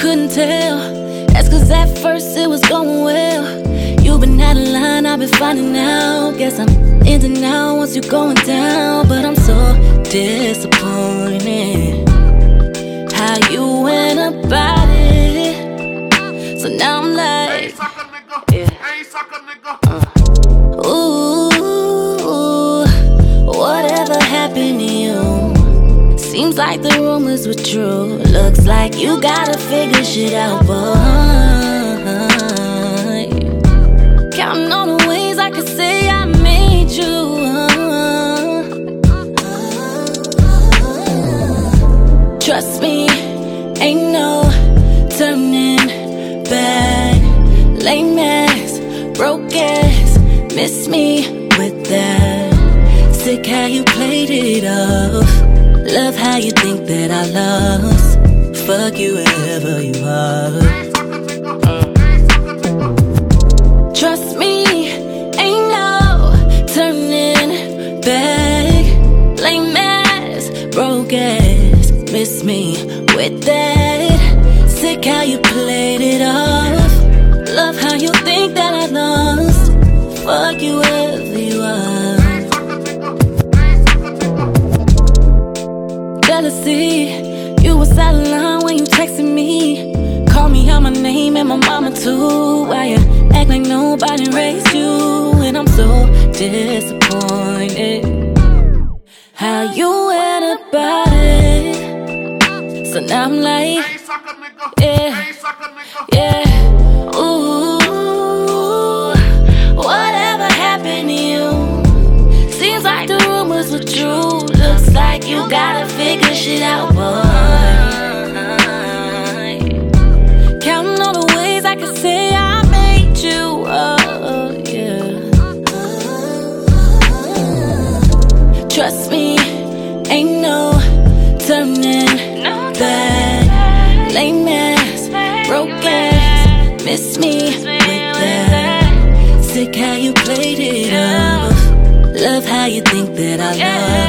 couldn't tell. That's cause at first it was going well. You've been out of line, I've been finding out. Guess I'm in and out once you're going down. But I'm so disappointed how you went about it. So now I'm like, ooh, whatever happened to you? Seems like the rumors were true. Looks like you gotta figure shit out, boy. Counting all the ways I could say I made you. Trust me, ain't no turning back. Lame ass, broke ass, miss me with that. Sick how you played it off. Love how you think that I lost. Fuck you wherever you are. Trust me, ain't no turning back. Lame ass, broke ass, miss me with that. Sick how you played it off. Love how you think that I lost. Fuck you wherever you are. Jealousy, you was out of line when you texted me. Call me out my name and my mama too. Why you act like nobody raised you? And I'm so disappointed how you went about it. So now I'm like, yeah, yeah, ooh, whatever happened to you? Seems like the rumors were true. Looks like you gotta figure shit out, boy. Counting all the ways I could say I made you, oh yeah. Trust me, ain't no turning back. Lame ass, broke ass, miss me with that. Sick how you played it off. Love how you think that I love.